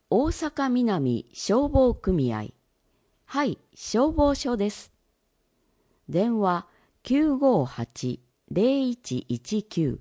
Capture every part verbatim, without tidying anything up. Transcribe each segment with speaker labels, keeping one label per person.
Speaker 1: 大阪南消防組合。はい、消防署です。電話 きゅうごはち ゼロいちいちきゅう。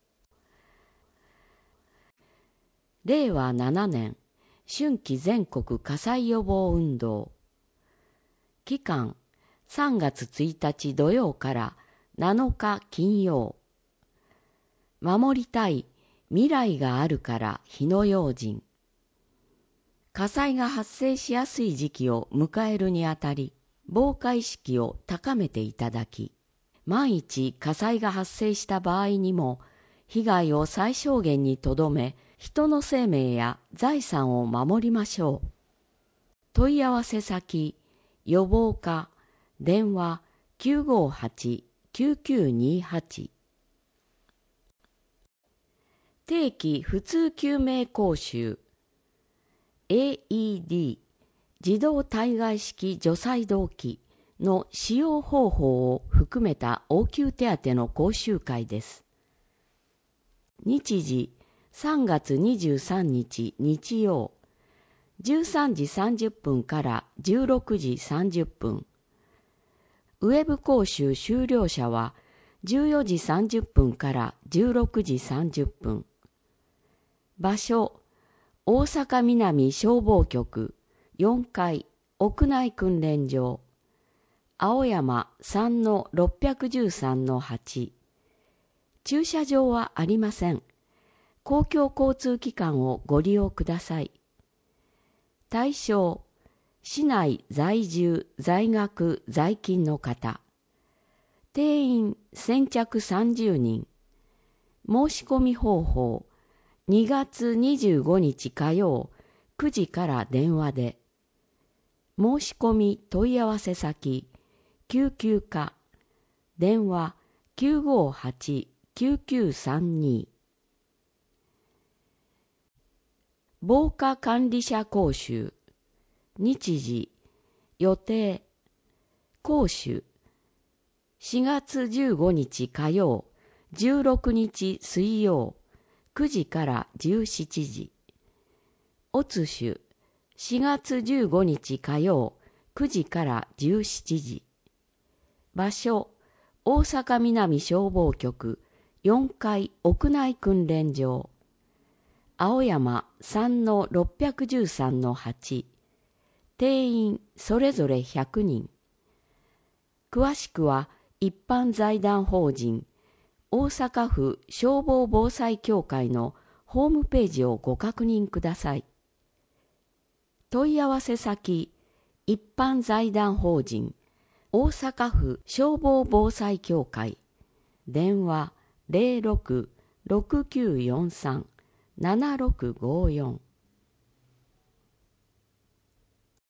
Speaker 1: れいわななねん春季全国火災予防運動。期間さんがつついたち土曜からなのか金曜。守りたい未来があるから火の用心。火災が発生しやすい時期を迎えるにあたり、防火意識を高めていただき、万一火災が発生した場合にも、被害を最小限にとどめ、人の生命や財産を守りましょう。問い合わせ先、予防課、電話 きゅうごはち きゅうきゅうにはち。定期普通救命講習 エーイーディー 自動対外式除細動器の使用方法を含めた応急手当の講習会です。日時さんがつにじゅうさんにち日曜じゅうさんじさんじゅっぷんからじゅうろくじさんじゅっぷん。ウェブ講習終了者はじゅうよじさんじゅっぷんからじゅうろくじさんじゅっぷん。場所大阪南消防局よんかい屋内訓練場青山 さんのろっぴゃくじゅうさんのはち。駐車場はありません。公共交通機関をご利用ください。対象市内在住在学在勤の方。定員先着さんじゅうにん。申し込み方法にがつにじゅうごにち火曜くじから電話で。申し込み問い合わせ先救急課電話 きゅうごはち きゅうきゅうさんに。防火管理者講習日時予定講習しがつじゅうごにち火曜じゅうろくにち水曜くじからじゅうしちじ。おつしゅしがつじゅうごにち火曜くじからじゅうしちじ。場所大阪南消防局よんかい屋内訓練場青山 さんのろっぴゃくじゅうさんのはち。定員それぞれひゃくにん。詳しくは一般財団法人大阪府消防防災協会のホームページをご確認ください。問い合わせ先一般財団法人大阪府消防防災協会電話 ゼロろく ろくきゅうよんさん ななろくごよん。